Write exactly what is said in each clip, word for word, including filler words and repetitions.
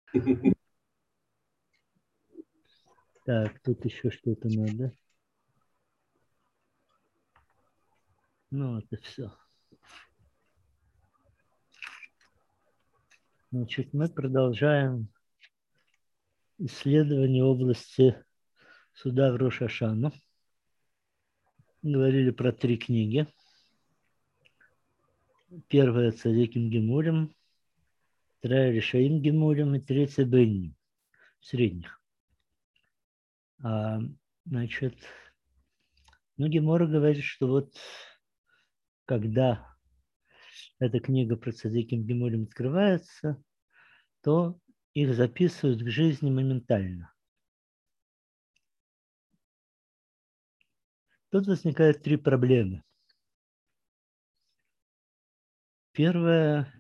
Так, тут еще что-то надо. Ну, это все. Значит, мы продолжаем исследование области суда в Рош ха-Шану. Говорили про три книги. Первая Цадиким Гемурим, вторая Решаим Гемурим и третья Бейним, средних. А, значит, ну, Гемора говорит, что вот когда эта книга про Цадиким Гемурим открывается, то их записывают к жизни моментально. Тут возникают три проблемы. Первое,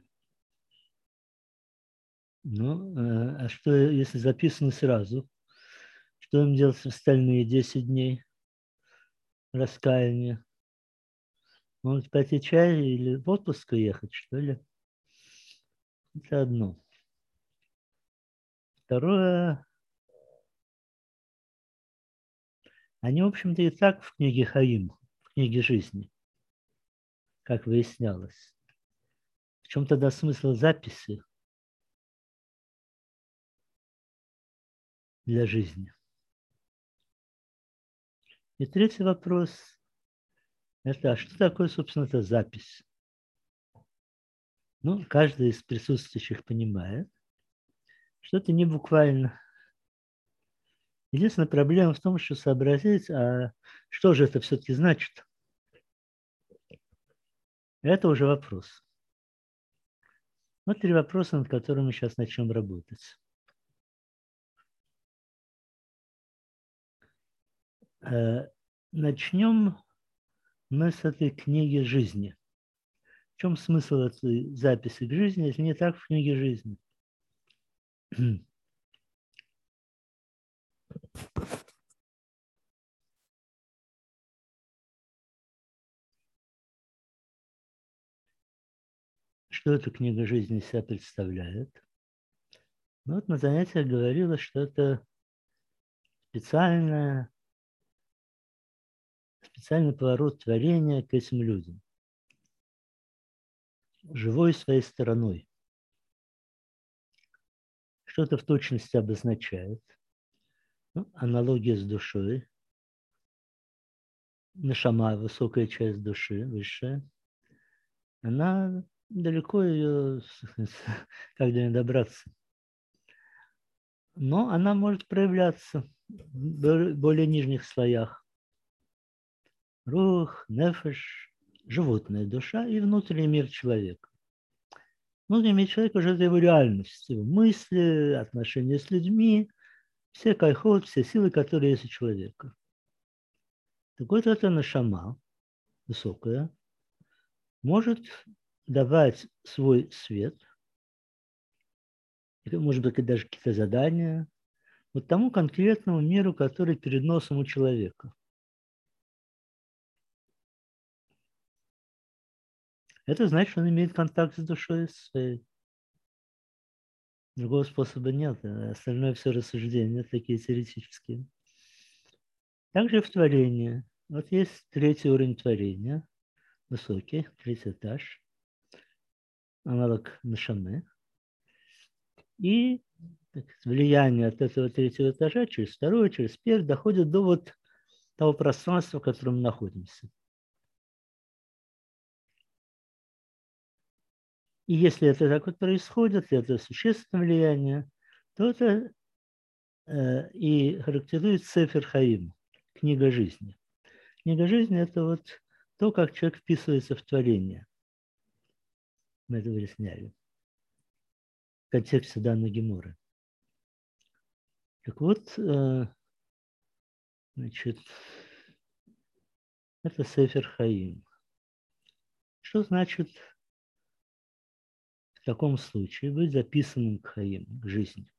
ну, э, а что если записано сразу? Что им делать в остальные десять дней раскаяния? Может пойти чай или в отпуск ехать, что ли? Это одно. Второе, они, в общем-то, и так в книге Хаим, в книге жизни, как выяснялось. В чем тогда смысл записи для жизни? И третий вопрос – это, а что такое, собственно, эта запись? Ну, каждый из присутствующих понимает, что это не буквально. Единственная проблема в том, что сообразить, а что же это все-таки значит? Это уже вопрос. Вот три вопроса, над которыми мы сейчас начнем работать. Начнем мы с этой книги жизни. В чем смысл этой записи к жизни, если не так в книге жизни? Что эта книга жизни из себя представляет? Ну, вот на занятиях говорилось, что это специальная, специальный поворот творения к этим людям. Живой своей стороной. Что это в точности обозначает? Ну, аналогия с душой. Нешама, высокая часть души, высшая. Она далеко ее, как до нее добраться. Но она может проявляться в более нижних слоях. Рух, нефеш, животная душа и внутренний мир человека. Внутренний мир человека уже это его реальность, его мысли, отношения с людьми, все кайхот, все силы, которые есть у человека. Так вот, эта нашама, высокая, может давать свой свет, может быть, даже какие-то задания, вот тому конкретному миру, который перед носом у человека. Это значит, что он имеет контакт с душой своей. Другого способа нет. Остальное все рассуждения такие теоретические. Также в творении. Вот есть третий уровень творения, высокий, третий этаж, аналог Нашаме. И так, влияние от этого третьего этажа через второй, через первый доходит до вот того пространства, в котором мы находимся. И если это так вот происходит, это существенное влияние, то это э, и характеризует Сефер Хаим, книга жизни. Книга жизни – это вот то, как человек вписывается в творение. Мы это выясняли в контексте данной геморы. Так вот, э, значит, это Сефер Хаим. Что значит в таком случае быть записанным к Хаим, к жизни?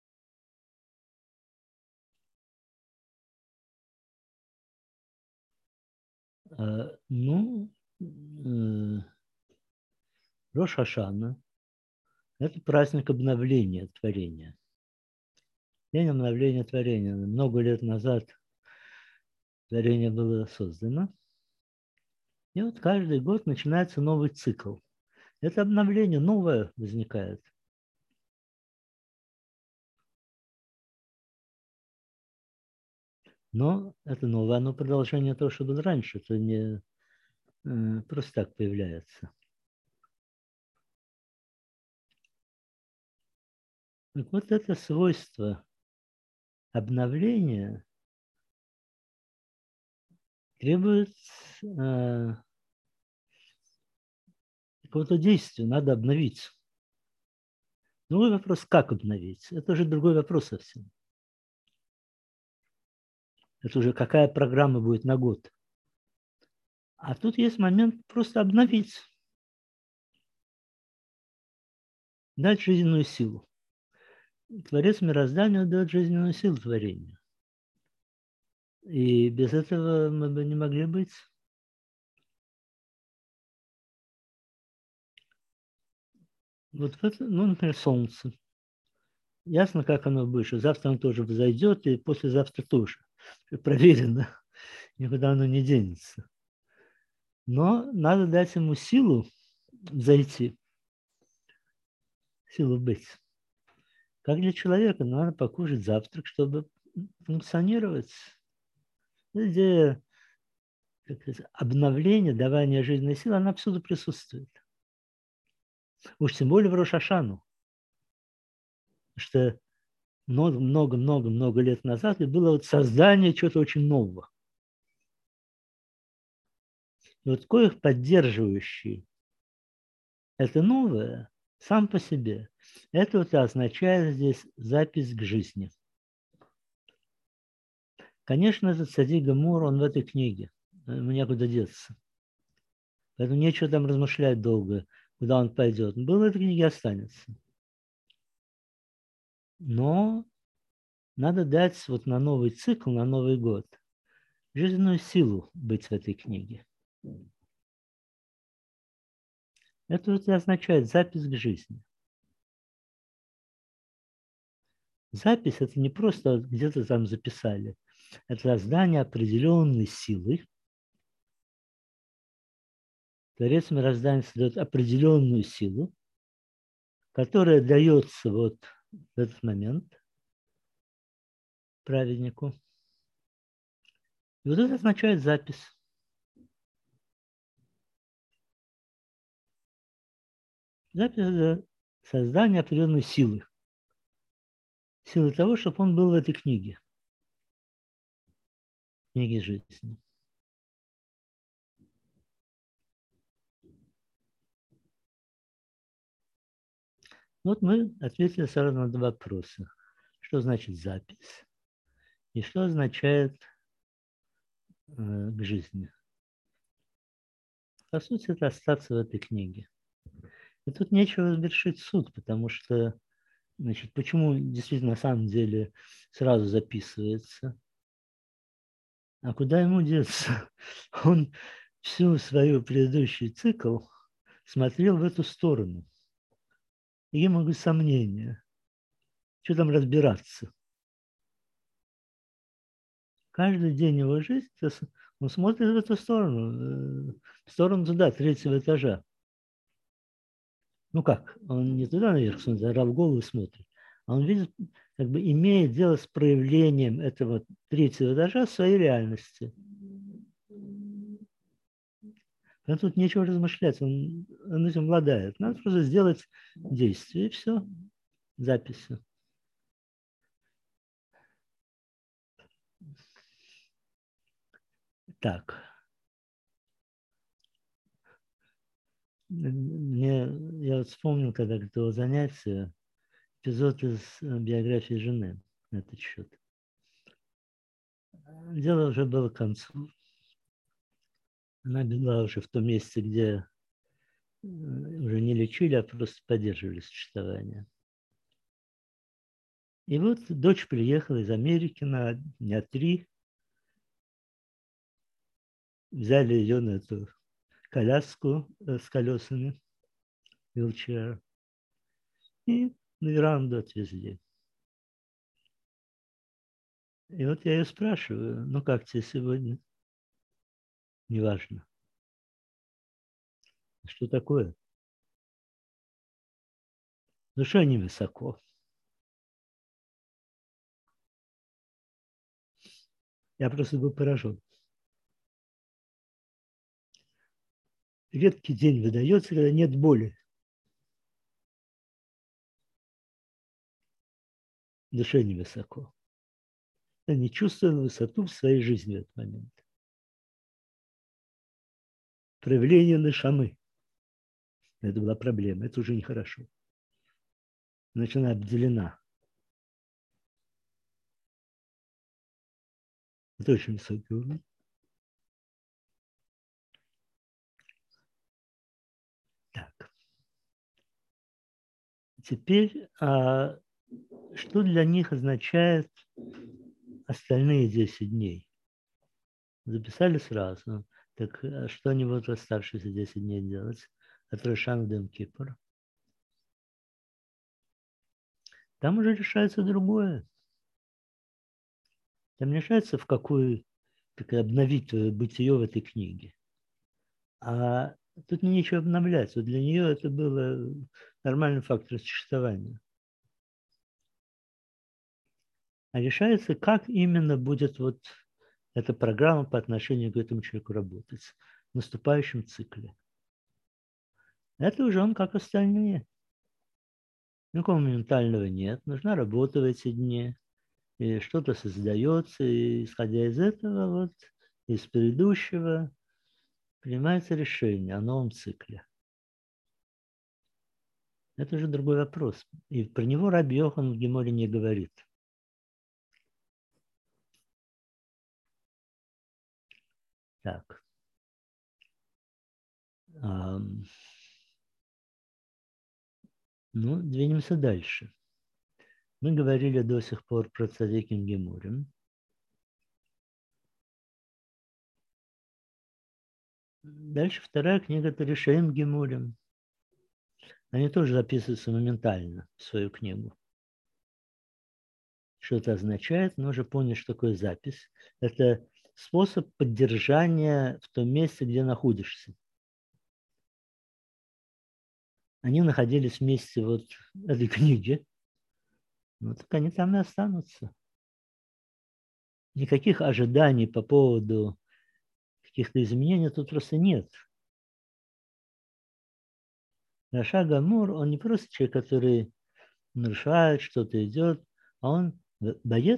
Э, ну, э, Рош ха-Шана – это праздник обновления творения. День обновления творения. Много лет назад творение было создано. И вот каждый год начинается новый цикл. Это обновление новое возникает. Но это новое, оно продолжение того, что было раньше. Это не э, просто так появляется. Так вот это свойство обновления требует э, какого-то действия, надо обновиться. Другой вопрос, как обновить? Это уже другой вопрос совсем. Это уже какая программа будет на год. А тут есть момент просто обновить. Дать жизненную силу. Творец мироздания дает жизненную силу творению. И без этого мы бы не могли быть. Вот это, ну, например, солнце. Ясно, как оно будет, что завтра оно тоже взойдет, и послезавтра тоже. Проверено. Никуда оно не денется. Но надо дать ему силу зайти, силу быть. Как для человека, надо покушать завтрак, чтобы функционировать. Идея как сказать, обновления, давания жизненной силы, она всюду присутствует. Уж тем более в Рош ха-Шану. Что много-много-много-много лет назад и было вот создание чего-то очень нового. И вот коих поддерживающий это новое сам по себе, это вот и означает здесь запись к жизни. Конечно, этот Цадик Гамур, он в этой книге. Ему некуда деться. Поэтому нечего там размышлять долго, куда он пойдет. Он был в этой книге, останется. Но надо дать вот на новый цикл, на Новый год жизненную силу быть в этой книге. Это вот и означает запись к жизни. Запись – это не просто где-то там записали. Это создание определенной силы. Творец мироздания создает определенную силу, которая дается вот в этот момент праведнику. И вот это означает запись. Запись – это создание определенной силы. Силы того, чтобы он был в этой книге. Книге жизни. Вот мы ответили сразу на два вопроса. Что значит запись? И что означает э, к жизни? По сути, это остаться в этой книге. И тут нечего вершить суд, потому что, значит, почему действительно на самом деле сразу записывается? А куда ему деться? Он всю свою предыдущий цикл смотрел в эту сторону. И ему говорят, сомнения. Что там разбираться? Каждый день его жизни он смотрит в эту сторону, в сторону туда, третьего этажа. Ну как, он не туда наверх смотрит, а в голову смотрит. А он видит, как бы имеет дело с проявлением этого третьего этажа в своей реальности. Но тут нечего размышлять, он, он этим обладает. Надо просто сделать действие, и все, записи. Так. Мне, я вот вспомнил, когда до занятия, эпизод из биографии жены на этот счет. Дело уже было к концу. Она была уже в том месте, где уже не лечили, а просто поддерживали существование. И вот дочь приехала из Америки на дня три. Взяли ее на эту коляску с колесами, wheelchair, и на веранду отвезли. И вот я ее спрашиваю, ну как тебе сегодня? Неважно. Что такое? Ну что не высоко? Я просто был поражен. Редкий день выдается, когда нет боли. Душе невысоко. Я не чувствую высоту в своей жизни в этот момент. Проявление нашамы. Это была проблема. Это уже нехорошо. Значит, она обделена. Это очень высокий уровень. Так. Теперь, а, что для них означает остальные десять дней? Записали сразу. Так а что они будут оставшиеся десять дней делать? От Рошана до Йом-Кипура. Там уже решается другое. Там решается, в какую, как обновить твое бытие в этой книге. А тут нечего обновлять. Вот для нее это было нормальный фактор существования. А решается, как именно будет вот эта программа по отношению к этому человеку работать в наступающем цикле. Это уже он как остальные. Никакого ментального нет. Нужна работа в эти дни. И что-то создается, и исходя из этого, вот, из предыдущего, принимается решение о новом цикле. Это уже другой вопрос. И про него Раби Йохан в Геморе не говорит. Так. Ну, двинемся дальше. Мы говорили до сих пор про Цадиким Геморем. Дальше вторая книга Таришаим Геморем. Они тоже записываются моментально в свою книгу. Что это означает? Мы уже поняли, что такое запись. Это способ поддержания в том месте, где находишься. Они находились вместе вот в этой книге. Ну, так они там и останутся. Никаких ожиданий по поводу каких-то изменений тут просто нет. Раша Гамур, он не просто человек, который нарушает, что-то идет, а он боец.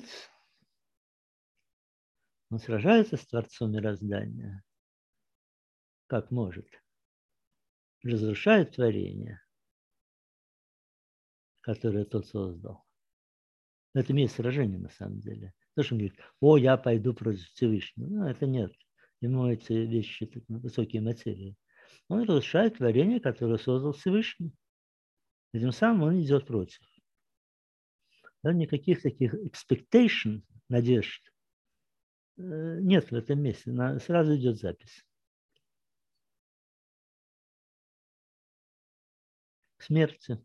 Он сражается с Творцом мироздания, как может. Разрушает творение, которое тот создал. Но это имеет сражение на самом деле. То, что он говорит, о, я пойду против Всевышнего. Ну, это нет. Ему эти вещи, так, высокие материи. Он разрушает творение, которое создал Всевышний. И тем самым он идет против. Да, никаких таких expectation, надежд нет в этом месте. Сразу идет запись. К смерти.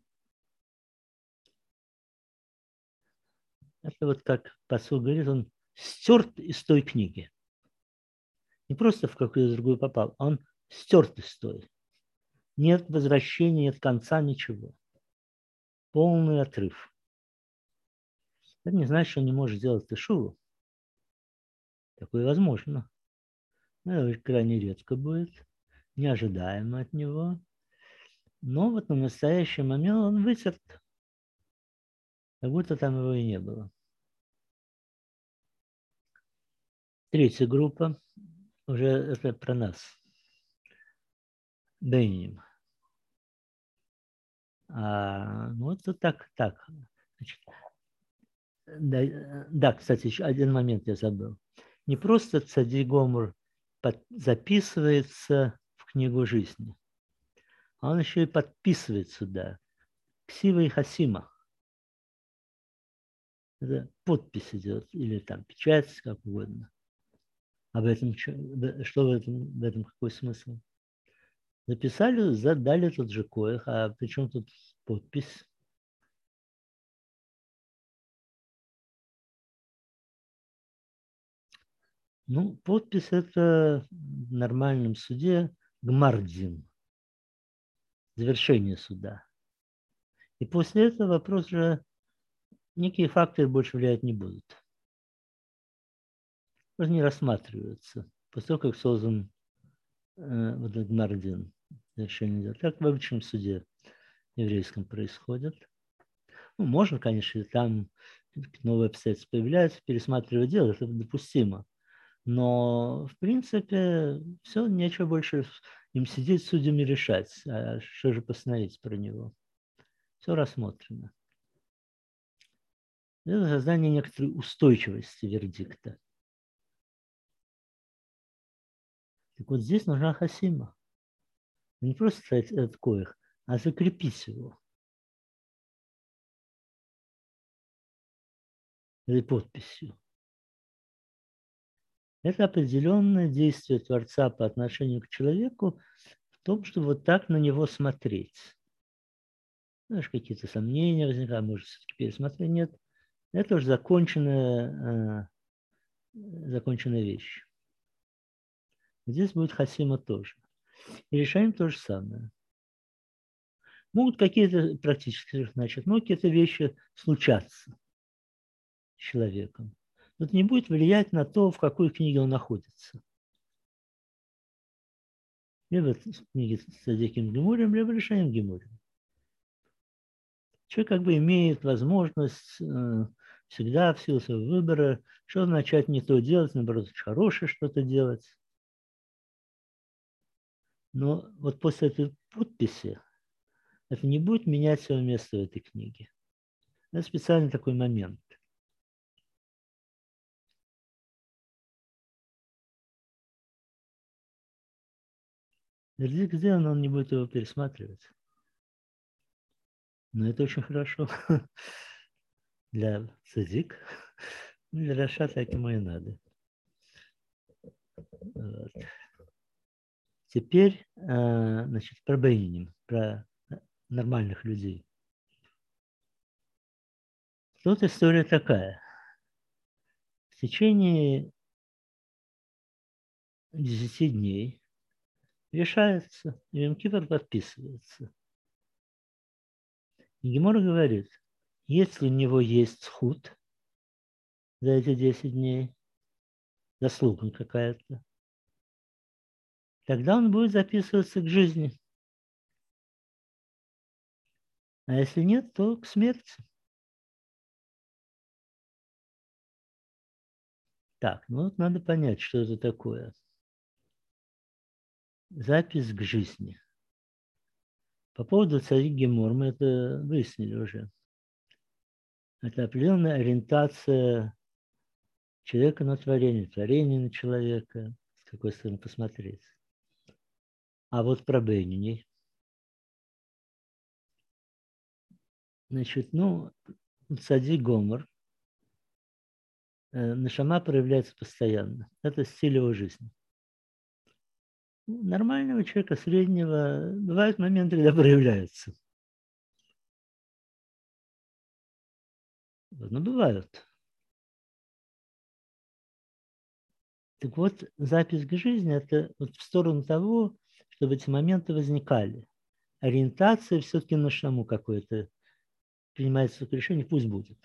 Это вот как посуд говорит, он стерт из той книги. Не просто в какую-то другую попал, а он стерт из той. Нет возвращения, нет конца, ничего. Полный отрыв. Это не значит, что он не может сделать тешуву. Такое возможно. Но это крайне редко будет. Неожидаемо от него. Но вот на настоящий момент он вытерт. Как будто там его и не было. Третья группа. Уже это про нас. Бейним. А, ну, это так, так. Значит, да, да, кстати, еще один момент я забыл. Не просто Цадик Гомор записывается в книгу жизни, а он еще и подписывает сюда. Ксива и Хасима. Это подпись идет, или там печать, как угодно. Об этом, что в этом, в этом какой смысл? Записали, задали тот же коих, а при чем тут подпись? Ну, подпись – это в нормальном суде гмардин, завершение суда. И после этого вопрос же, некие факторы больше влиять не будут. Просто не рассматриваются. После того, как создан э, вот этот гмардин, завершение дела. Так в обычном суде еврейском происходит. Ну, можно, конечно, там новые обстоятельства появляются, пересматривать дело, это допустимо. Но, в принципе, все, нечего больше им сидеть, судьями решать. А что же постановить про него? Все рассмотрено. Это создание некоторой устойчивости вердикта. Так вот здесь нужна хасима. Не просто сказать от коих, а закрепить его. Этой подписью. Это определенное действие Творца по отношению к человеку в том, чтобы вот так на него смотреть. Знаешь, какие-то сомнения возникают, может, все-таки пересмотреть. Нет, это уже законченная, законченная вещь. Здесь будет хасима тоже. И решаем то же самое. Могут какие-то практически, значит, могут какие-то вещи случаться с человеком. Но это не будет влиять на то, в какой книге он находится. Либо в книге с Цадиким Гемурем, либо решаем Гемурем. Человек как бы имеет возможность э, всегда в силу своего выбора что начать не то делать, наоборот, хорошее что-то делать. Но вот после этой подписи это не будет менять свое место в этой книге. Это специальный такой момент. Вердикт сделан, он не будет его пересматривать. Но это очень хорошо для цадик, для Раша так ему и надо. Вот. Теперь, значит, про бейним, про нормальных людей. Тут история такая. В течение десяти дней решается, и Йом Кипр подписывается. И Гемора говорит, если у него есть схуд за эти десять дней, заслуга какая-то, тогда он будет записываться к жизни. А если нет, то к смерти. Так, ну вот надо понять, что это такое. Запись к жизни. По поводу царик Гемор мы это выяснили уже. Это определенная ориентация человека на творение, творение на человека, с какой стороны посмотреть. А вот про Бейнини. Значит, ну, цадик Гомор, э, нешама проявляется постоянно. Это стиль его жизни. У нормального человека, среднего, бывают моменты, когда проявляются. Вот, но бывают. Так вот, запись к жизни – это вот в сторону того, чтобы эти моменты возникали. Ориентация все-таки на шаму какое-то принимается решение, пусть будет.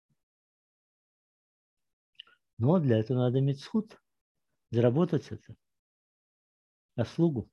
Но для этого надо иметь сход, заработать это, заслугу.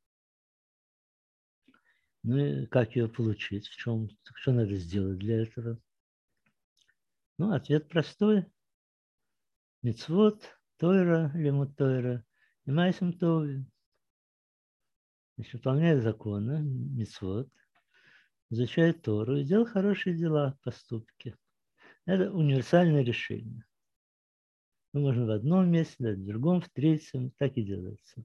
Ну и как ее получить, в чем, что надо сделать для этого? Ну, ответ простой. Мицвот, Тойра, лимут Тойра, и Майсим Тови. Значит, выполняет законы, мицвот, изучает Тору и делает хорошие дела, поступки. Это универсальное решение. Ну, можно в одном месте, да, в другом, в третьем, так и делается.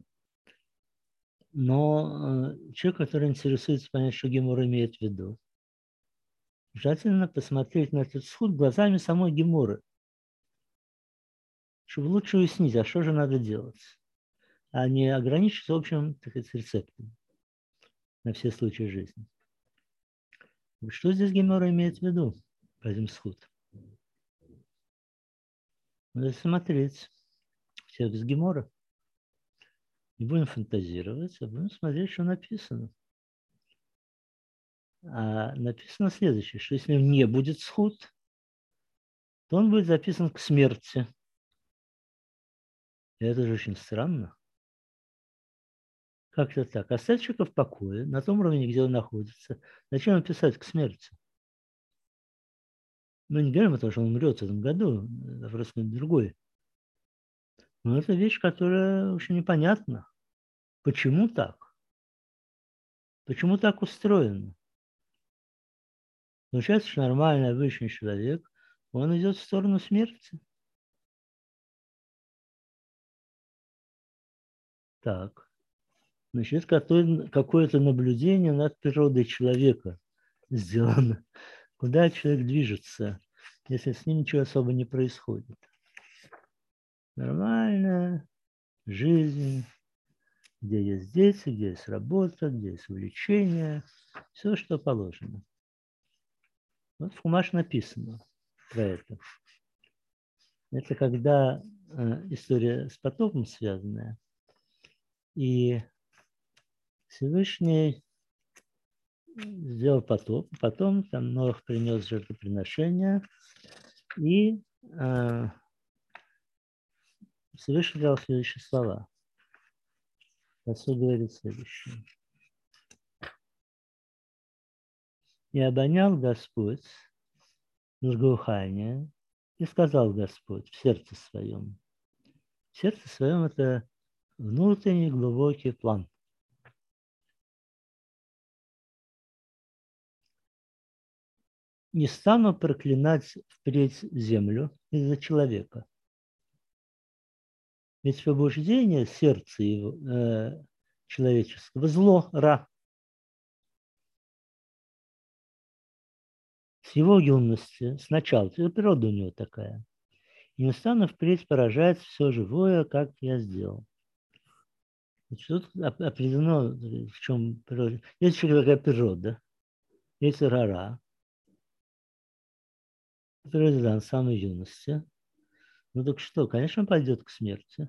Но э, человек, который интересуется понять, что Гемора имеет в виду, желательно посмотреть на этот сход глазами самой Геморы, чтобы лучше уяснить, а что же надо делать, а не ограничиться общим, так сказать, рецептом на все случаи жизни. Что здесь Гемора имеет в виду по этим сход? Надо смотреть. текст Гемора. Не будем фантазировать, а будем смотреть, что написано. А написано следующее, что если не будет схуд, то он будет записан к смерти. И это же очень странно. Как это так? Оставь человека в покое, на том уровне, где он находится. Зачем ему писать к смерти? Мы не говорим о том, что он умрет в этом году, вопрос другой. Но это вещь, которая очень непонятна. Почему так? Почему так устроено? Получается, что нормальный, обычный человек, он идет в сторону смерти. Так. Значит, какое-то наблюдение над природой человека сделано. Куда человек движется, если с ним ничего особо не происходит. Нормальная жизнь, где есть дети, где есть работа, где есть увлечение, все, что положено. Вот в Хумаш написано про это. Это когда э, история с потопом связанная. И Всевышний сделал потоп, потом там Ноах принес жертвоприношение, и э, Всевышний дал следующие слова. Посуд говорит следующее. И обонял Господь благоухание, и сказал Господь в сердце своем. В сердце своем это внутренний глубокий план. Не стану проклинать впредь землю из-за человека. Ведь побуждение сердца его, э, человеческого, зло, ра. С его юности, сначала, природа у него такая. И не стану впредь поражать все живое, как я сделал. Значит, тут определено, в чем природа. Есть еще какая природа, есть рара. Природа дан с самой юности. Ну так что, конечно, он пойдет к смерти.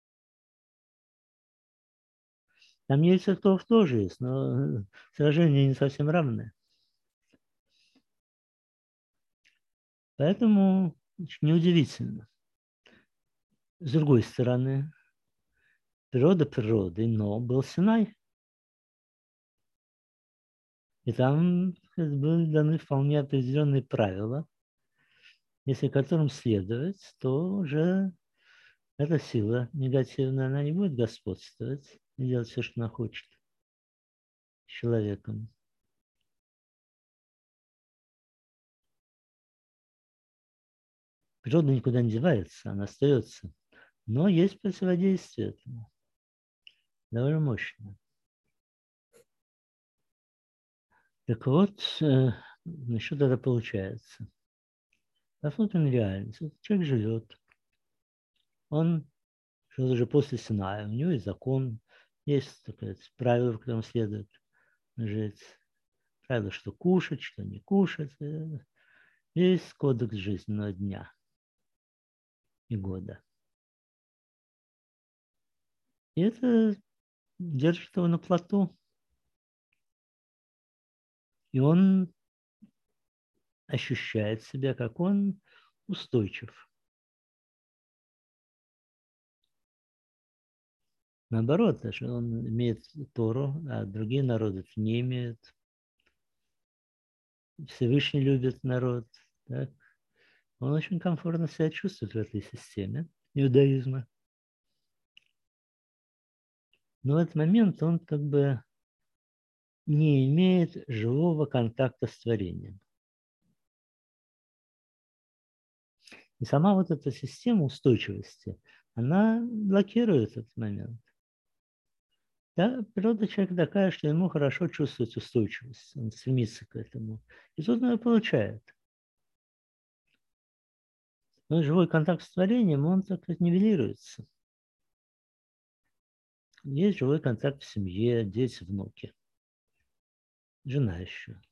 Там Ельцев тоже есть, но сражения не совсем равны. Поэтому значит, неудивительно. С другой стороны, природа природы, но был Синай. И там были даны вполне определенные правила, если которым следовать, то уже эта сила негативная, она не будет господствовать и делать все, что она хочет с человеком. Природа никуда не девается, она остается. Но есть противодействие этому. Довольно мощное. Так вот, э, что это получается? Посмотрим реальность. Вот человек живет. Он живет уже после Синая. У него есть закон, есть такое правило, в котором следует жить. Правило, что кушать, что не кушать. Есть кодекс жизненного дня и года. И это держит его на плоту. И он ощущает себя, как он устойчив. Наоборот, даже он имеет Тору, а другие народы это не имеют. Всевышний любит народ. Так? Он очень комфортно себя чувствует в этой системе иудаизма. Но в этот момент он как бы не имеет живого контакта с творением. И сама вот эта система устойчивости, она блокирует этот момент. Да, природа человека такая, что ему хорошо чувствовать устойчивость, он стремится к этому. И тут он ее получает. Но живой контакт с творением, он так сказать, нивелируется. Есть живой контакт в семье, дети, внуки. Жена еще.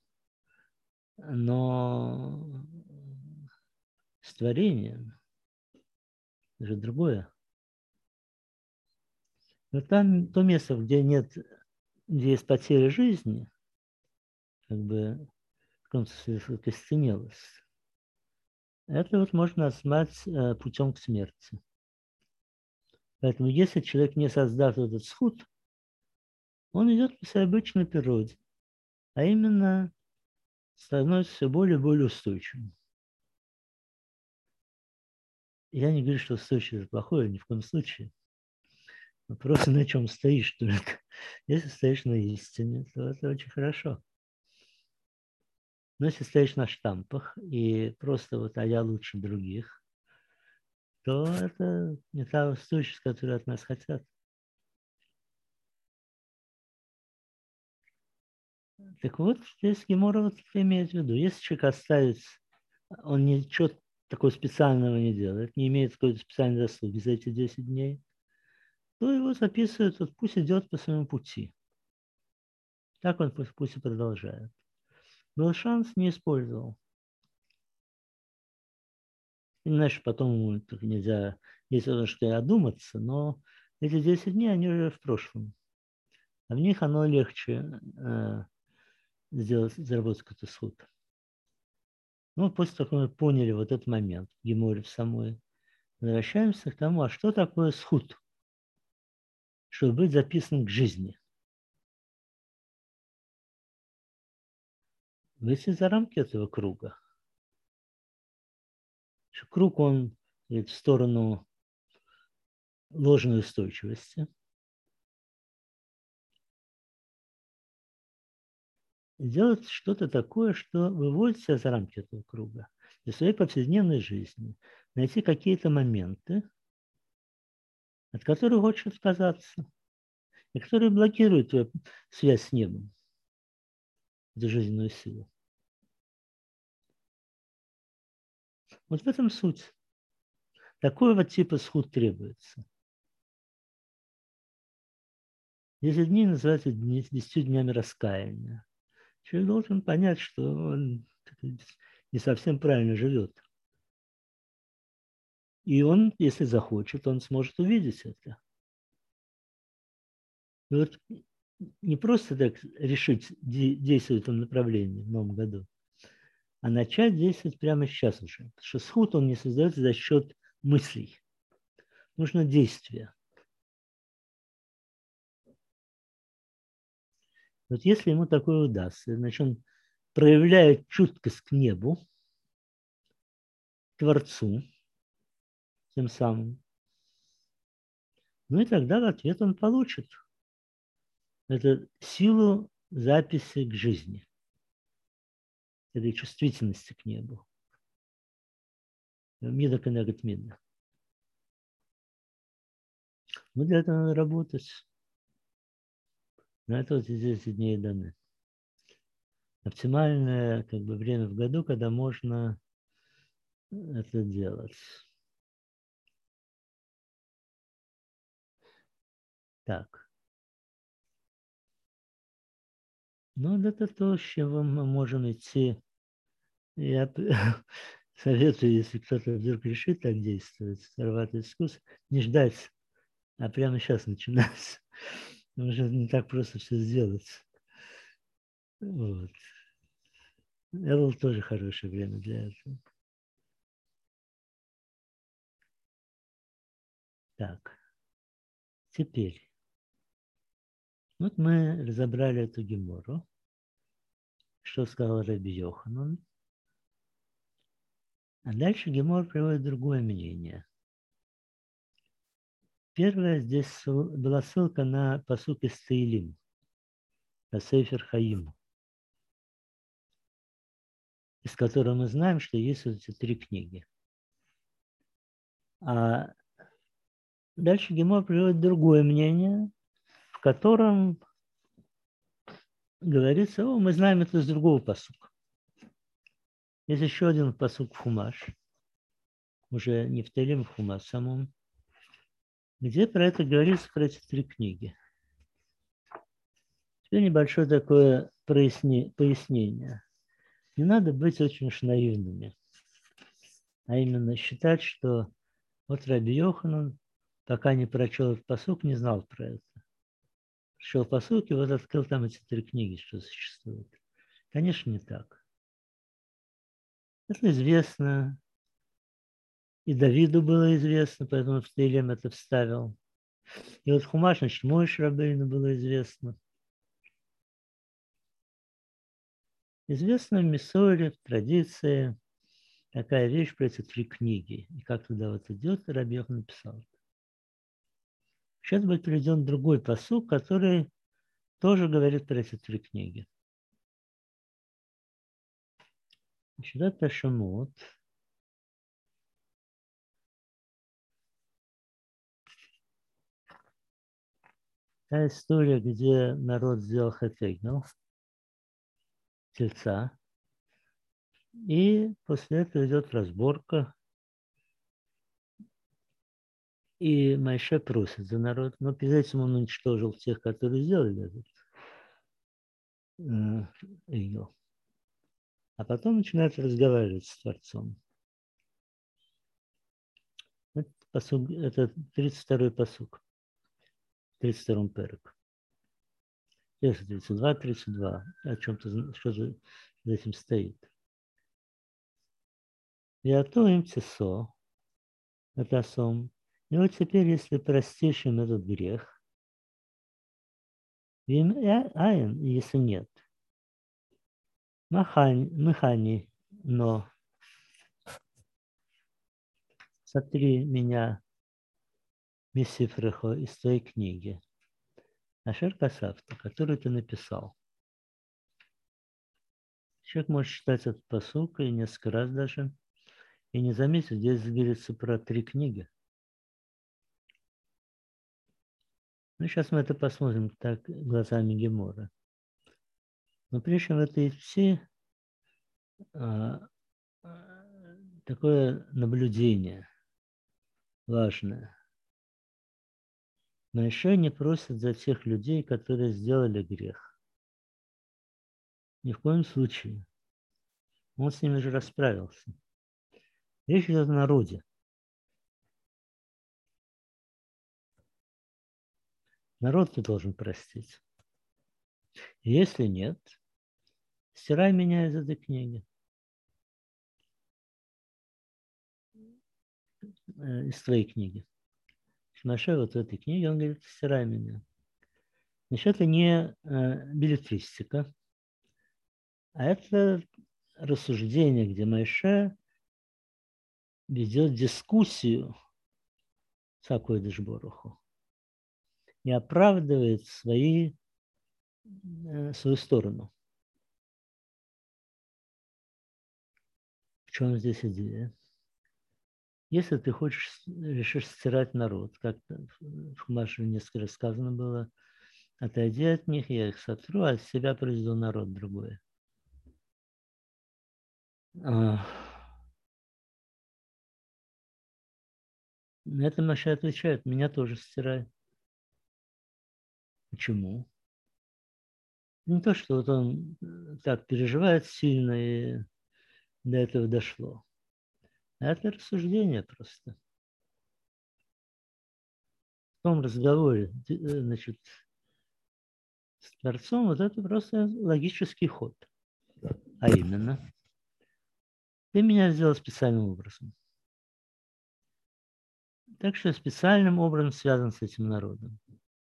Но с творением это же другое. Но там то место, где нет, где есть потеря жизни, как бы в каком-то смысле окостенелость, это вот можно назвать э, путем к смерти. Поэтому если человек не создаст этот схуд, он идет по своей обычной природе, а именно становится все более и более устойчивым. Я не говорю, что устойчивость это плохое, ни в коем случае. Вопрос, на чем стоишь только. Если стоишь на истине, то это очень хорошо. Но если стоишь на штампах и просто вот, а я лучше других, то это не та устойчивость, которую от нас хотят. Так вот, здесь Гемора вот это имеет в виду. Если человек оставит, он ничего такого специального не делает, не имеет какой-то специальной заслуги за эти десять дней, то его записывают, вот пусть идет по своему пути. Так он пусть, пусть и продолжает. Был шанс, не использовал. И, знаешь, потом нельзя, если он что одуматься, но эти десять дней, они уже в прошлом. А в них оно легче э, сделать, заработать какой-то суд. Ну, после того, как мы поняли вот этот момент, Геморе в самой, возвращаемся к тому, а что такое схуд, чтобы быть записан к жизни. Выйти за рамки этого круга. Круг, он говорит, в сторону ложной устойчивости. И делать что-то такое, что выводит себя за рамки этого круга. Для своей повседневной жизни. Найти какие-то моменты, от которых хочешь отказаться, и которые блокируют твою связь с небом, эту жизненную силу. Вот в этом суть. Такого типа схуд требуется. Десять дней называются десятью днями раскаяния. Человек должен понять, что он не совсем правильно живет. И он, если захочет, он сможет увидеть это. И вот не просто так решить действовать в этом направлении в новом году, а начать действовать прямо сейчас уже. Потому что схуд, он не создается за счет мыслей. Нужно действие. Вот если ему такое удастся, значит, он проявляет чуткость к небу, к Творцу, тем самым. Ну и тогда в ответ он получит эту силу записи к жизни, этой чувствительности к небу. Мида коннект мида. Ну, для этого надо работать. На это вот здесь дней даны. Оптимальное как бы, время в году, когда можно это делать. Так. Ну, это то, с чем мы можем идти. Я советую, если кто-то вдруг решит так действовать, сорвать искусство, не ждать, а прямо сейчас начинать. Потому что не так просто все сделать. Вот. Элл тоже хорошее время для этого. Так. Теперь. Вот мы разобрали эту гемору. Что сказал Раби Йоханан. А дальше Гемор приводит другое мнение. Первое, здесь была ссылка на пасук из Таилим, на Сейфер Хаим, из которого мы знаем, что есть вот эти три книги. А дальше Гемор приводит другое мнение, в котором говорится, о, мы знаем это из другого пасука. Есть еще один пасук в Хумаш, уже не в Таилим, в Хумаш самом, где про это говорится, про эти три книги. Теперь небольшое такое проясни, пояснение. Не надо быть очень уж наивными, а именно считать, что вот Раби Йоханан пока не прочел этот пасук, не знал про это. Прочел пасук и вот открыл там эти три книги, что существуют. Конечно, не так. Это известно. И Давиду было известно, поэтому в Тейлем это вставил. И вот Хумаш, значит, Моше Рабейну было известно. Известно в Мисоре, в традиции, такая вещь про эти три книги. И как туда вот идет, Раби Йохан написал. Сейчас будет приведен другой пасук, который тоже говорит про эти три книги. Значит, это Шамот. Та история, где народ сделал хатегел, тельца. И после этого идет разборка. И Моше просит за народ. Но перед этим он уничтожил тех, которые сделали этот э, игел. А потом начинает разговаривать с Творцом. Это, пасук, это тридцать второй пасук. В тридцать втором перек. тридцать два, тридцать два. О чем-то, что же за этим стоит. Я то им тесо. Это сом. И вот теперь, если простишь им этот грех, айн, если нет, махани, махани, но сотри меня, Мисифрехо, из твоей книги, Ашер Касавта, которую ты написал. Человек может читать этот пасук и несколько раз даже, и не заметить, здесь говорится про три книги. Ну, сейчас мы это посмотрим так глазами Гемора. Но прежде чем это идти, а, такое наблюдение важное. Моше не просит за тех людей, которые сделали грех. Ни в коем случае. Он с ними же расправился. Речь идет о народе. Народ ты должен простить. Если нет, стирай меня из этой книги. Из твоей книги. Моше вот в этой книге, он говорит, стирай меня. Значит, это не э, беллетристика, а это рассуждение, где Моше ведет дискуссию с Акойдыш Боруху и оправдывает свои, э, свою сторону. В чем здесь идея? Если ты хочешь, решишь стирать народ, как в Хумаше несколько раз сказано было, отойди от них, я их сотру, а от себя произведу народ другой. А, на это Моше отвечает, меня тоже стирай. Почему? Не то, что вот он так переживает сильно и до этого дошло. А это рассуждение просто. В том разговоре, значит, с Творцом, вот это просто логический ход. А именно, ты меня сделал специальным образом. Так что специальным образом связан с этим народом.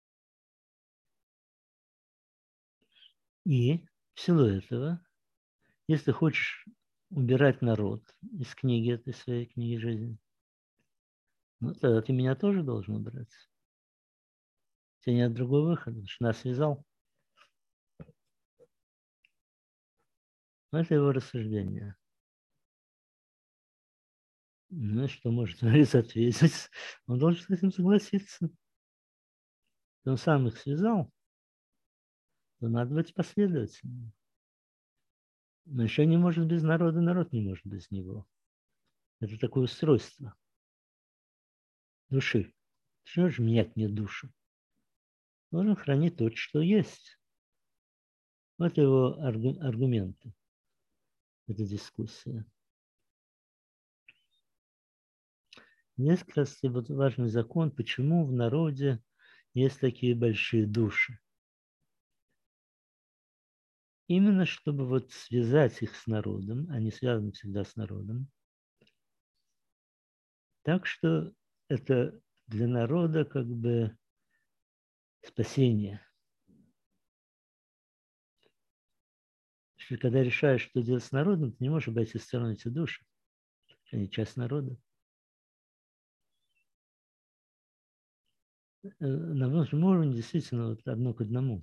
И в силу этого, если хочешь убирать народ из книги этой своей книги жизни, ну тогда ты меня тоже должен убрать. У тебя нет другого выхода, потому что нас связал. Это его рассуждение. Ну, что может Борис ответить? Он должен с этим согласиться. Он сам их связал, то надо быть последовательным. Но еще не может без народа, народ не может без него. Это такое устройство души. Что же менять мне душу? Нужно хранить то, что есть. Вот его аргументы. Это дискуссия. Здесь как раз вот важный закон, почему в народе есть такие большие души. Именно чтобы вот связать их с народом, они связаны всегда с народом. Так что это для народа как бы спасение. Что когда решаешь, что делать с народом, ты не можешь обойти стороной эти души. Они часть народа. На внутреннем уровне действительно вот одно к одному.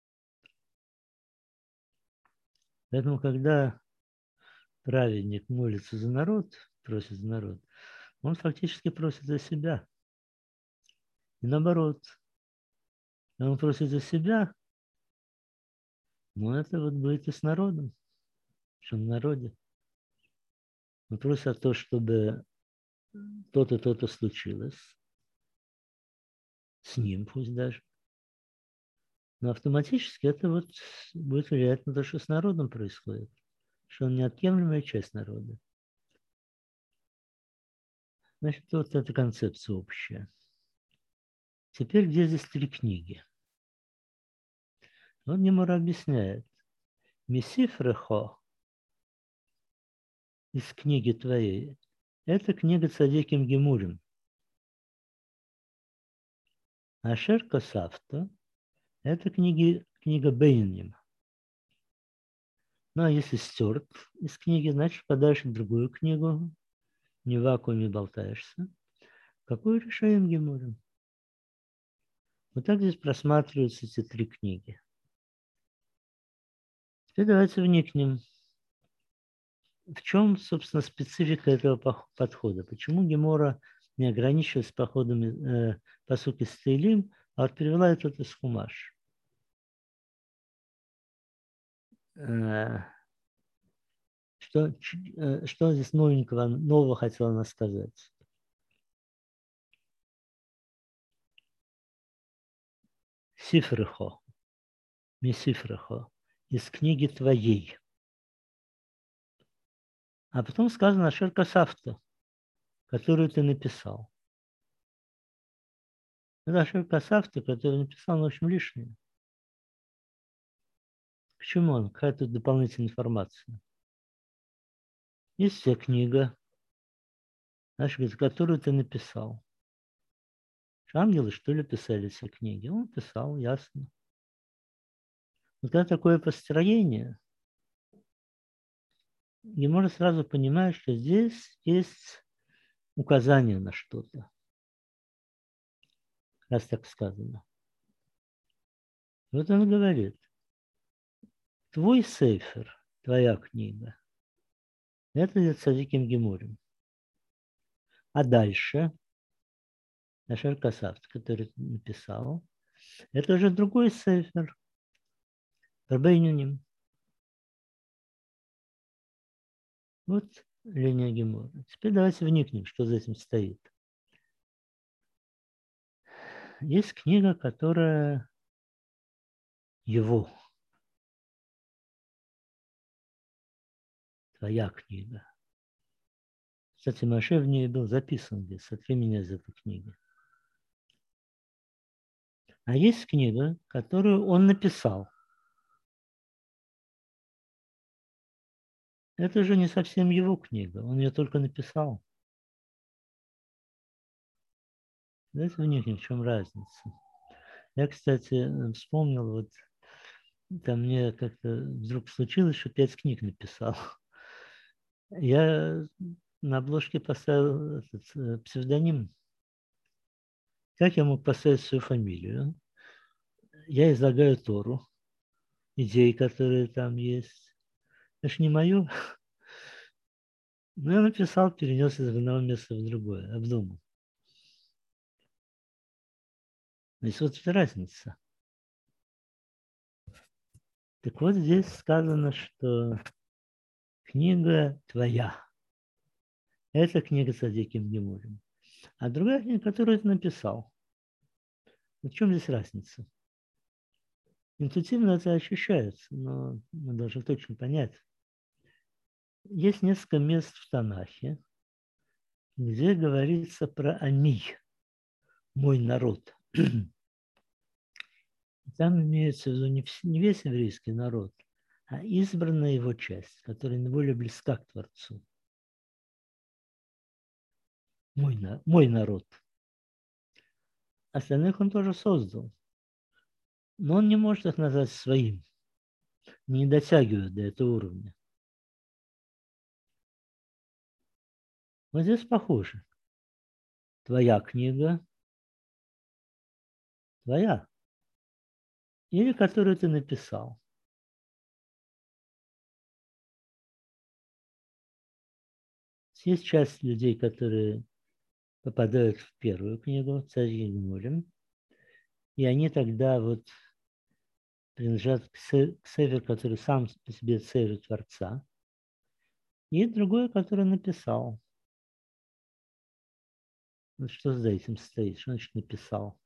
Поэтому, когда праведник молится за народ, просит за народ, он фактически просит за себя. И наоборот, когда он просит за себя, ну это вот будет и с народом, что в народе. Он просит о том, чтобы то-то, то-то случилось, с ним пусть даже. Но автоматически это вот будет влиять на то, что с народом происходит, что он неотъемлемая часть народа. Значит, вот эта концепция общая. Теперь где здесь три книги? Вот Гемара объясняет. Месифрехо из книги твоей. Это книга Цадиким Гемурим. Ашер Косавто – это книги, книга Бейним. Ну, а если стерт из книги, значит, подальше в другую книгу, не в вакууме болтаешься. Какое решение Гемурим? Вот так здесь просматриваются эти три книги. Теперь давайте вникнем. В чем, собственно, специфика этого подхода? Почему Гемора не ограничилась походами э, по сути с Теилим, а вот перевела это из Хумаш? Э, что, э, что здесь новенького, нового хотела она сказать? Сифрехо, Месифрехо, из книги твоей. А потом сказано Ашер Косавто, которую ты написал. Это Ашер Косавто, который написал, в общем, лишнее. К чему он? Какая тут дополнительная информация? Есть вся книга, знаешь, которую ты написал. Ангелы, что ли, писали все книги? Он писал, ясно. Но когда такое построение, и можно сразу понимать, что здесь есть указание на что-то. Раз так сказано. Вот он говорит, твой сейфер, твоя книга, это Цадиким Гемурим. А дальше, Ашер Косавт, который написал, это уже другой сейфер, Рабейнюним. Вот линия Гемура. Теперь давайте вникнем, что за этим стоит. Есть книга, которая его, твоя книга. Кстати, Моше в ней был записан здесь, сотри меня из этой книги. А есть книга, которую он написал. Это же не совсем его книга, он ее только написал. Давайте вникнем, в чем разница. Я, кстати, вспомнил, вот там мне как-то вдруг случилось, что пять книг написал. Я на обложке поставил этот псевдоним. Как я мог поставить свою фамилию? Я излагаю Тору, идеи, которые там есть. Это ж не мое. Но я написал, перенес из одного места в другое, обдумал. Значит, вот это разница. Так вот здесь сказано, что книга твоя. Это книга Цадиким Гемурим. А другая книга, которую ты написал. В чем здесь разница? Интуитивно это ощущается, но мы должны точно понять. Есть несколько мест в Танахе, где говорится про Ами, мой народ. Там имеется в виду не, не весь еврейский народ, а избранная его часть, которая наиболее близка к Творцу. Мой, мой народ. Остальных он тоже создал. Но он не может их назвать своим. Не дотягивает до этого уровня. Вот здесь похоже. Твоя книга, твоя, или которую ты написал. Есть часть людей, которые попадают в первую книгу, Царь Геморим, и они тогда вот принадлежат к север, который сам по себе север Творца, и другой, который написал. Вот что за этим стоит, что значит написал?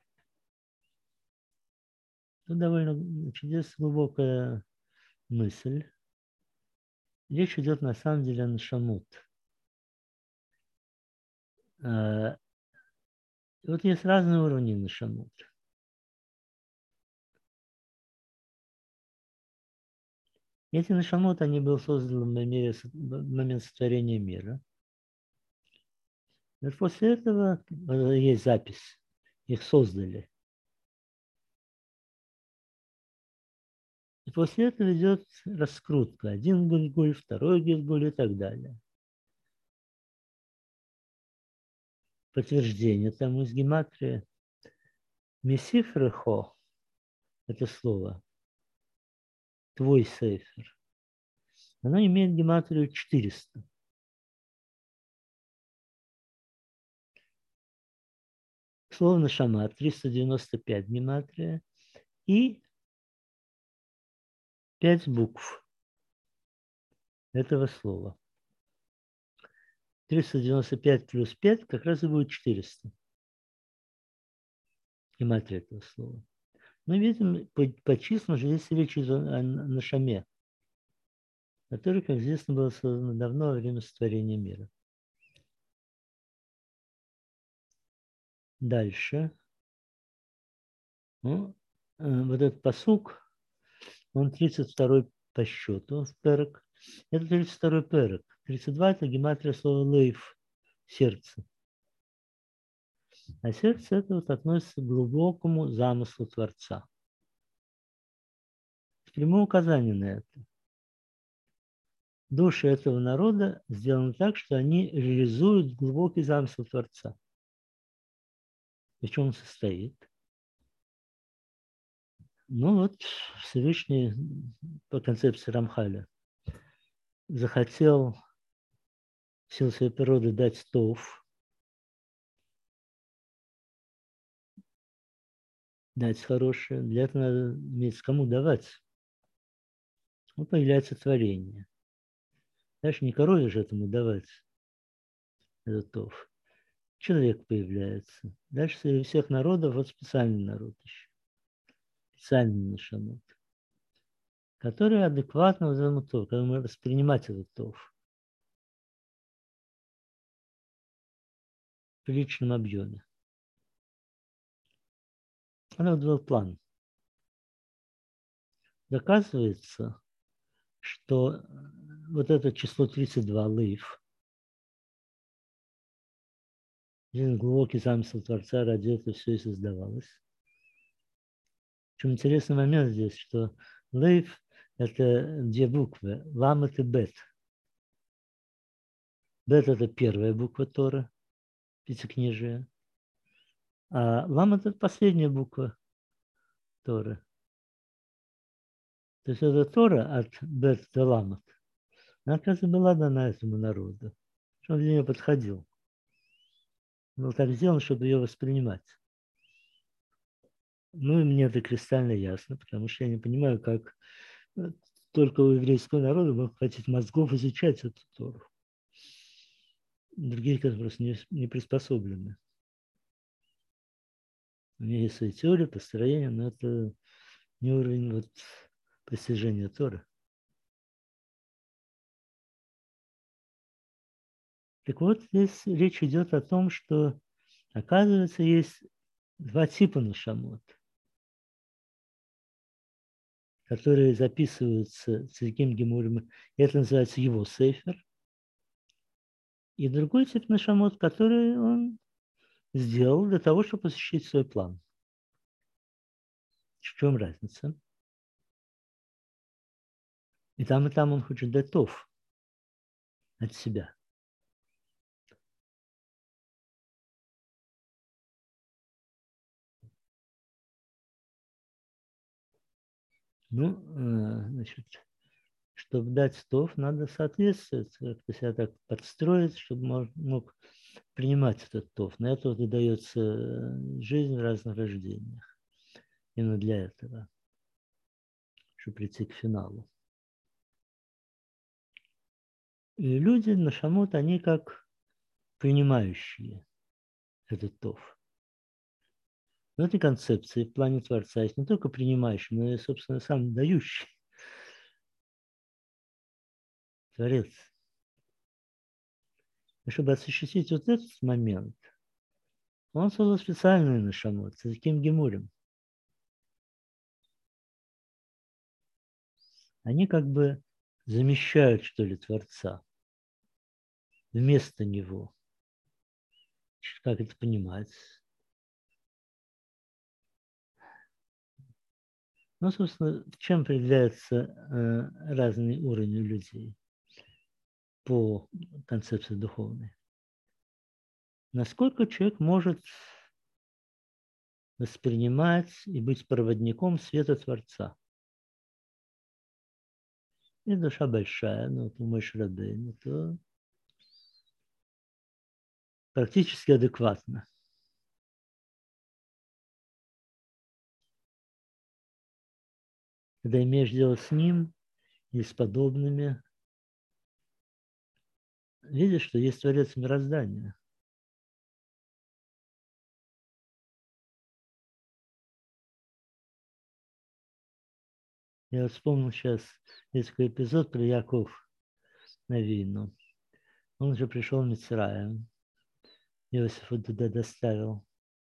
Это довольно чудесная, глубокая мысль. Речь идет на самом деле о нашамут. Вот есть разные уровни нашамут. Эти нашамут, они были созданы в мире, в момент сотворения мира. И после этого есть запись. Их создали. И после этого идет раскрутка. Один гильгуль, второй гильгуль и так далее. Подтверждение тому из гематрии. Месифрехо – это слово. Твой сейфер. Оно имеет гематрию четыреста. Слово нашама триста девяносто пять гематрия и пять букв этого слова. триста девяносто пять плюс пять как раз и будет четыреста. Гематрия этого слова. Мы видим, по, по числам же здесь речь идет о нашаме, который, как известно, был создан давно во время сотворения мира. Дальше. Ну, вот этот пасук, он тридцать второй по счету в перек. Это тридцать второй перек. тридцать два – это гематрия слова лейф, сердце. А сердце это вот относится к глубокому замыслу Творца. Прямое указание на это. Души этого народа сделаны так, что они реализуют глубокий замысел Творца. И в чем он состоит? Ну вот Всевышний по концепции Рамхаля захотел в силу своей природы дать тов, дать хорошее. Для этого надо иметь кому давать. Вот появляется творение. Дальше не корове же этому давать этот тов. Человек появляется. Дальше среди всех народов вот специальный народ еще. Специальный нашамут, который адекватно вот этому тов, когда мы воспринимать этот тов в приличном объеме. Это вот был план. Доказывается, что вот это число тридцать два, лейф, глубокий замысел Творца, ради этого все и создавалось. Причем интересный момент здесь, что лейф – это две буквы, ламет и бет. Бет – это первая буква Торы, пятикнижия, а ламет – это последняя буква Торы. То есть это Тора от бет до ламет. Она, оказывается, была дана этому народу, что он для нее подходил. Он был так сделан, чтобы ее воспринимать. Ну и мне это кристально ясно, потому что я не понимаю, как только у еврейского народа может хватить мозгов изучать эту Тору. Другие, которые просто не, не приспособлены. У меня есть свои теории, построения, но это не уровень вот постижения Торы. Так вот, здесь речь идет о том, что, оказывается, есть два типа нашамот, которые записываются Цадиким Гемурим. Это называется его сейфер. И другой тип нашамот, который он сделал для того, чтобы осуществить свой план. В чем разница? И там, и там он хочет дать тов от себя. Ну, значит, чтобы дать тов, надо соответствовать, как-то себя так подстроить, чтобы мог, мог принимать этот тов. На это вот и дается жизнь в разных рождениях. Именно для этого, чтобы прийти к финалу. И люди, нашамот, они как принимающие этот тов. В этой концепции в плане Творца есть не только принимающий, но и, собственно, сам дающий. Творец. И чтобы осуществить вот этот момент, он создал специальный нашамот с таким гемурем. Они как бы замещают, что ли, Творца вместо него. Как это понимать? Ну, собственно, в чем проявляются э, разные уровни людей по концепции духовной? Насколько человек может воспринимать и быть проводником света Творца? И душа большая, ну, вот у Моше Рабейну, то практически адекватно. Когда имеешь дело с ним и с подобными, видишь, что есть Творец мироздания. Я вот вспомнил сейчас, есть такой эпизод про Яков Навину. Он же пришел в Мицраим. Иосиф его туда доставил.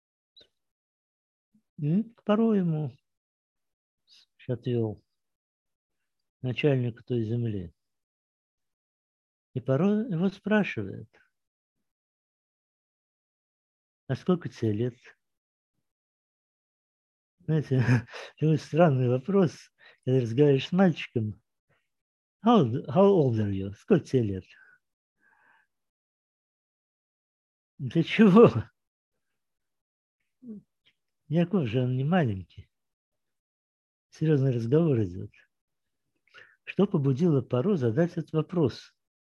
И к пару ему отвел начальника той земли. И порой его спрашивает, а сколько тебе лет? Знаете, такой странный вопрос, когда разговариваешь с мальчиком. How, how old are you? Сколько тебе лет? Для чего? Яков же он не маленький. Серьезный разговор идет. Что побудило Паро задать этот вопрос?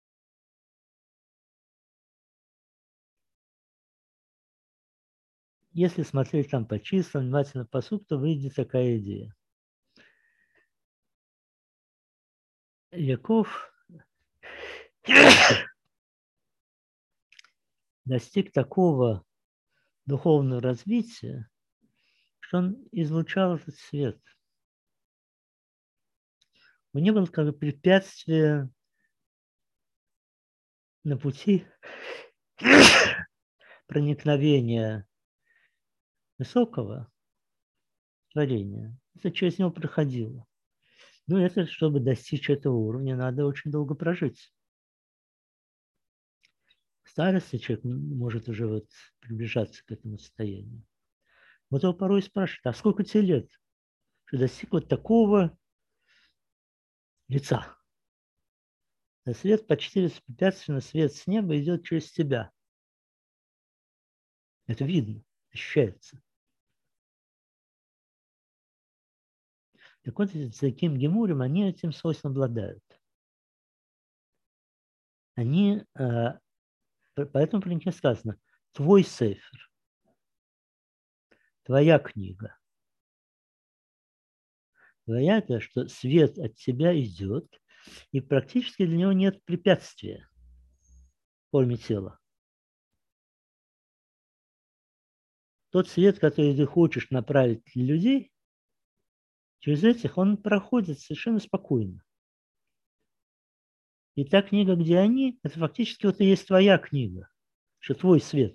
Если смотреть там по числам, внимательно по сути, то выйдет такая идея. Яков достиг такого духовного развития, что он излучал этот свет. У него было как бы препятствие на пути проникновения высокого творения. Это через него проходило. Но это, чтобы достичь этого уровня, надо очень долго прожить. В старости человек может уже вот приближаться к этому состоянию. Вот его порой спрашивают, а сколько тебе лет, что достиг вот такого лица? А свет почти беспрепятственно, свет с неба идет через тебя. Это видно, ощущается. Так вот, с таким гемурем, они этим свойством обладают. Они, поэтому про них сказано, твой сейфер, твоя книга. Твоя – это что свет от тебя идет, и практически для него нет препятствия в форме тела. Тот свет, который ты хочешь направить для людей, через этих он проходит совершенно спокойно. И та книга, где они, это фактически вот и есть твоя книга, что твой свет.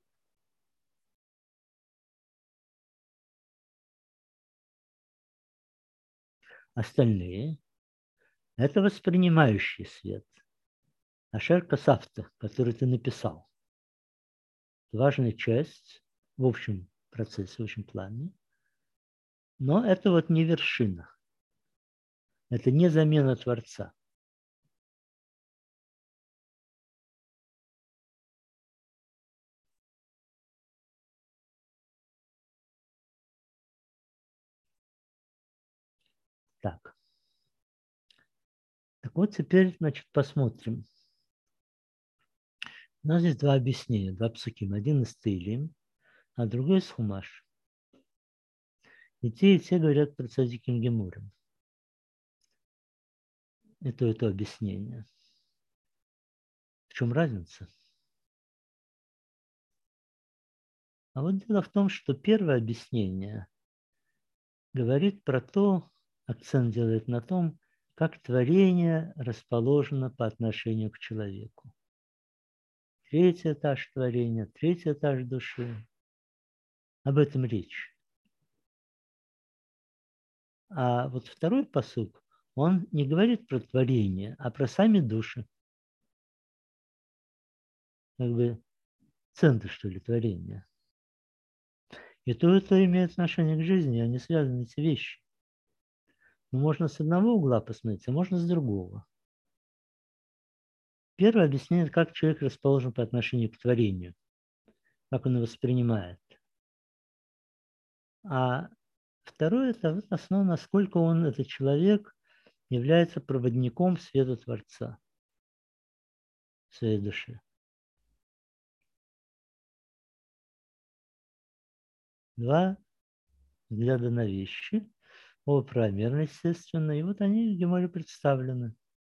Остальные – это воспринимающий свет. Ашер Касавта, который ты написал. Важная часть в общем процессе, в общем плане. Но это вот не вершина. Это не замена Творца. Так. Так вот теперь, значит, посмотрим. У нас здесь два объяснения, два псуким. Один из Теилим, а другой из Хумаш. И те, и те говорят про цадиким гемурим. И то, и то объяснение. В чем разница? А вот дело в том, что первое объяснение говорит про то, акцент делает на том, как творение расположено по отношению к человеку. Третий этаж творения, третий этаж души. Об этом речь. А вот второй пасук, он не говорит про творение, а про сами души. Как бы центр, что ли, творения. И то, и то имеет отношение к жизни, они связаны, эти вещи. Но можно с одного угла посмотреть, а можно с другого. Первое объясняет, как человек расположен по отношению к творению, как он его воспринимает. А второе – это вот основа, насколько он, этот человек, является проводником света Творца в своей душе. Два взгляда на вещи, оба правомерны, естественно, и вот они в Геморе представлены.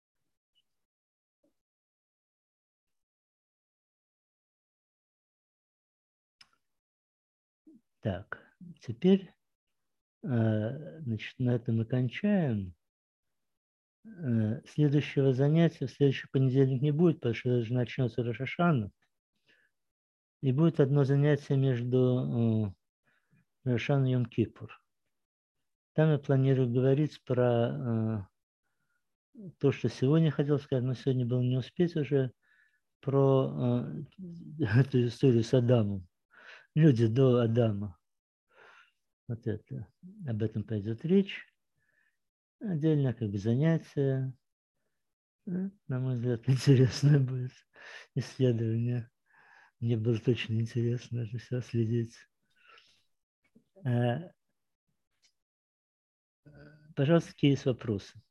Так, теперь, значит, на этом мы кончаем. Следующего занятия в следующий понедельник не будет, потому что уже начнется Рош ха-Шана. И будет одно занятие между Рош ха-Шана и Йом-Кипур. Там я планирую говорить про то, что сегодня хотел сказать, но сегодня было не успеть уже, про эту историю с Адамом. Люди до Адама. Вот это. Об этом пойдет речь. Отдельно как бы занятие. На мой взгляд, интересное будет исследование. Мне было точно интересно это все следить. Пожалуйста, какие есть вопросы?